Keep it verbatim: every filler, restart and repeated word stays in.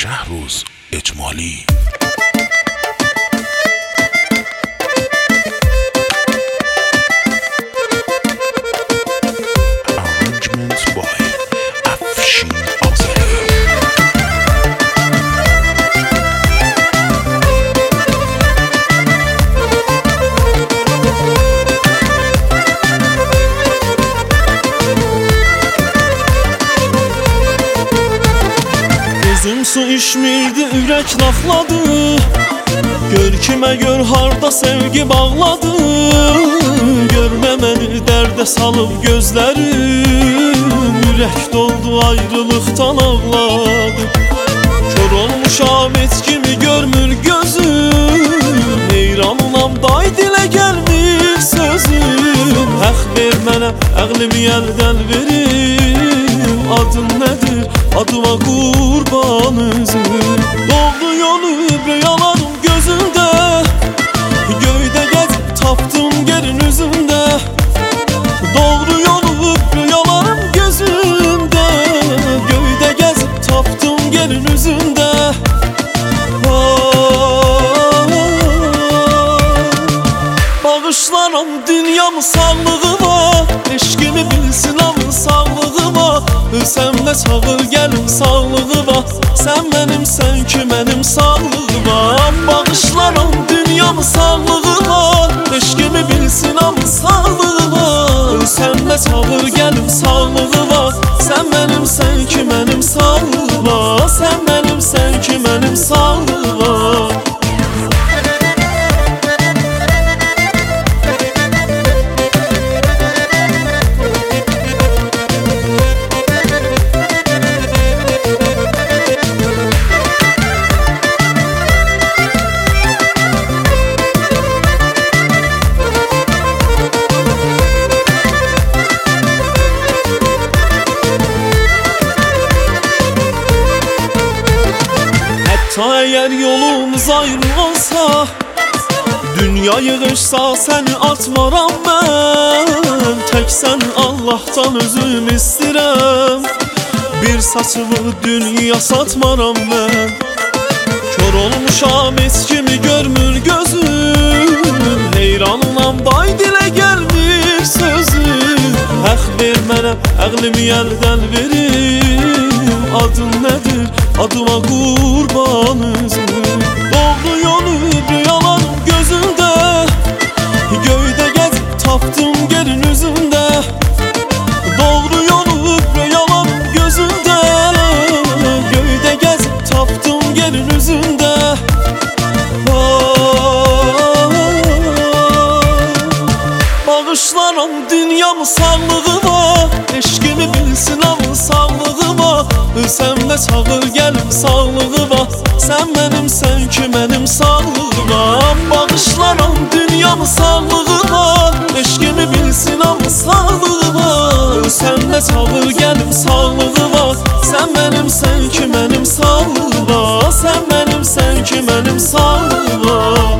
شهروز اجمالی. Gözüm su içmirdi, ürək lafladı. Gör kimə gör harda sevgi bağladı. Görmə məni dərdə salıb gözlərim. Ürək doldu, ayrılıqdan ağladı. Kör olmuşam, heç kimi görmür gözüm. Heyranam, day dilə gəlmir sözüm. Həq ver mənə, əqlimi əldən verim. Adın nədir? Adıma qurban üzüm. Doğru yolu rüyalarım gözümdə. Göydə gəzib tapdım yerin üzümdə. Doğru yolu rüyalarım gözümdə. Göydə gəzib tapdım yerin üzümdə. Bağışlaram dünyamı sağlığıma. Eşkimi bilsin amın sağlığıma. Ölsəmdə çağır gəlim sağlığıma. Sən mənim, sən ki mənim sağlığıma. Bağışlaram dünyamı sağlığıma. Eşkimi bilsin amın sağlığıma. Ölsəmdə çağır gəlim sağlığıma. Sən mənim, sən ki mənim sağlığıma. Sən mənim, sən ki mənim sağlığıma. Eğer yolumuz ayrı olsa, dünya yığışsa seni atmaram ben. Tek sen Allah'tan özüm istirəm. Bir saçımı dünya satmaram ben. Kör olmuşam, heç kimi görmür gözüm. Heyranam, day dilə gəlmir sözüm. Həq ver mənə, əqlimi əldən verim. Adın nədir? Adıma qurban üzüm. Doğru yolu rüyalarım gözümdə. Göydə gəzib tapdım yerin üzümdə. Doğru yolu rüyalarım gözümdə. Göydə gəzib tapdım yerin üzümdə. Bağışlaram dünyamı sağlığıma. Eşkimi bilsin amın sağlığıma. Ölsəmdə çağır gəlim sağlığıma. Sən mənim, sən ki mənim sağlığıma. Bağışlaram dünyamı sağlığıma. Eşkimi bilsin amın sağlığıma. Ölsəmdə çağır gəlim sağlığıma. Sən mənim, sən ki mənim sağlığıma. Sən mənim, sən ki mənim sağlığıma.